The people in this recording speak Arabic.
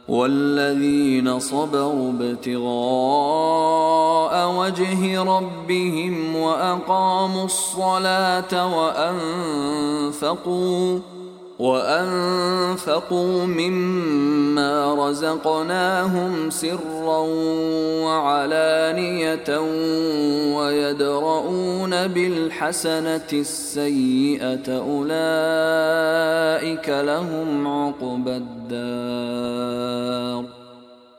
والذين صبروا ابتغاء وجه ربهم وأقاموا الصلاة وأنفقوا مما رزقناهم سرا وعلانية ويدرؤون بالحسنة السيئة أولئك لهم عقبى الدار